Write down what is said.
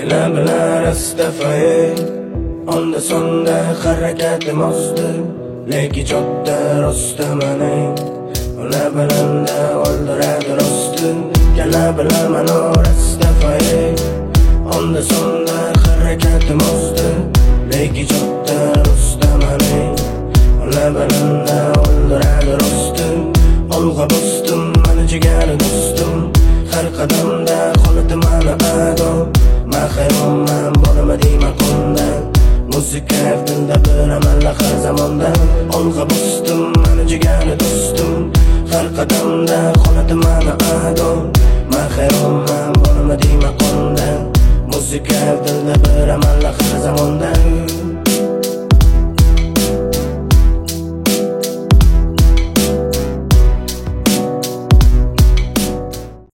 bilar astafay onda sonda harakatim ozdi lekin jodda rostamanay ona bilanda o'ldiradi rosti yana bilaman astafay onda sonda harakatim ozdi lekin jodda rostamanay ona bilanda o'ldiradi rosti olg'a bosdim mani jigari do'stim har qadamda qoladi mani ado mahayronman borama deyman qo'ndan muzika dilda biraman har zamonda olg'a bosdim mani jigari do'stim har qadamda qoladi mani ado mahayronman borama deyman qo'ndan muzika dilda biraman har zamonda